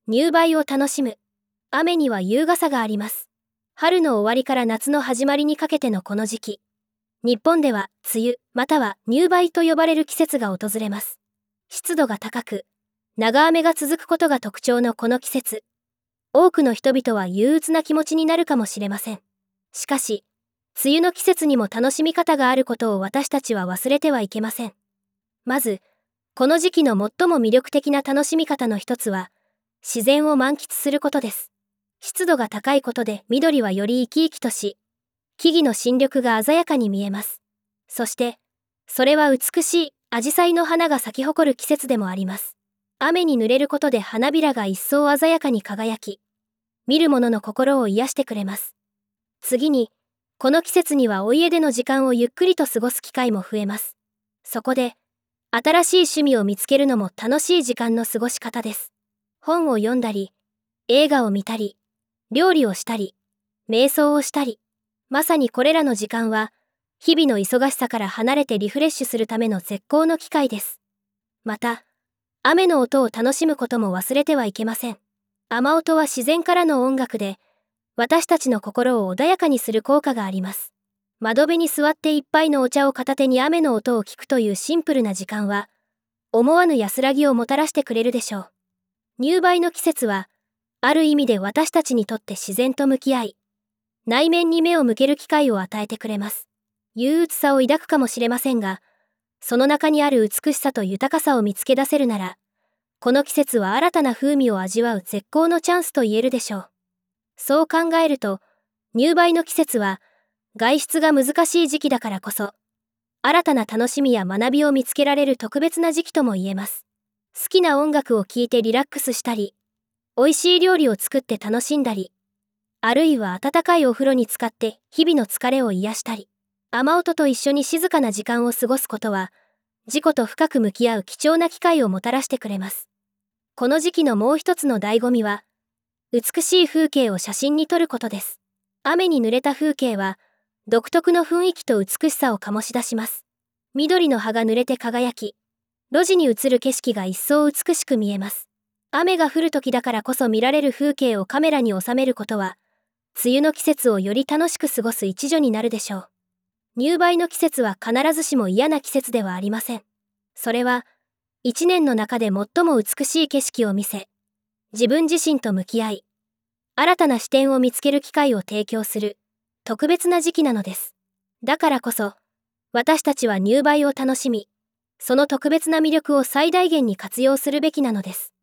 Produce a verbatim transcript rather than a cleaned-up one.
入梅を楽しむ。雨には優雅さがあります。春の終わりから夏の始まりにかけてのこの時期。日本では梅雨または入梅と呼ばれる季節が訪れます。湿度が高く、長雨が続くことが特徴のこの季節。多くの人々は憂鬱な気持ちになるかもしれません。しかし、梅雨の季節にも楽しみ方があることを私たちは忘れてはいけません。まず、この時期の最も魅力的な楽しみ方の一つは、自然を満喫することです。湿度が高いことで緑はより生き生きとし、木々の新緑が鮮やかに見えます。そして、それは美しい紫陽花の花が咲き誇る季節でもあります。雨に濡れることで花びらが一層鮮やかに輝き、見る者の心を癒してくれます。次に、この季節にはお家での時間をゆっくりと過ごす機会も増えます。そこで、新しい趣味を見つけるのも楽しい時間の過ごし方です。本を読んだり、映画を見たり、料理をしたり、瞑想をしたり、まさにこれらの時間は、日々の忙しさから離れてリフレッシュするための絶好の機会です。また、雨の音を楽しむことも忘れてはいけません。雨音は自然からの音楽で、私たちの心を穏やかにする効果があります。窓辺に座って一杯のお茶を片手に雨の音を聞くというシンプルな時間は、思わぬ安らぎをもたらしてくれるでしょう。入梅の季節は、ある意味で私たちにとって自然と向き合い、内面に目を向ける機会を与えてくれます。憂鬱さを抱くかもしれませんが、その中にある美しさと豊かさを見つけ出せるなら、この季節は新たな風味を味わう絶好のチャンスと言えるでしょう。そう考えると、入梅の季節は、外出が難しい時期だからこそ、新たな楽しみや学びを見つけられる特別な時期とも言えます。好きな音楽を聴いてリラックスしたり、美味しい料理を作って楽しんだり、あるいは温かいお風呂に浸かって日々の疲れを癒したり、雨音と一緒に静かな時間を過ごすことは、自己と深く向き合う貴重な機会をもたらしてくれます。この時期のもう一つの醍醐味は、美しい風景を写真に撮ることです。雨に濡れた風景は、独特の雰囲気と美しさを醸し出します。緑の葉が濡れて輝き、路地に映る景色が一層美しく見えます。雨が降る時だからこそ見られる風景をカメラに収めることは、梅雨の季節をより楽しく過ごす一助になるでしょう。入梅の季節は必ずしも嫌な季節ではありません。それは、一年の中で最も美しい景色を見せ、自分自身と向き合い、新たな視点を見つける機会を提供する、特別な時期なのです。だからこそ、私たちは入梅を楽しみ、その特別な魅力を最大限に活用するべきなのです。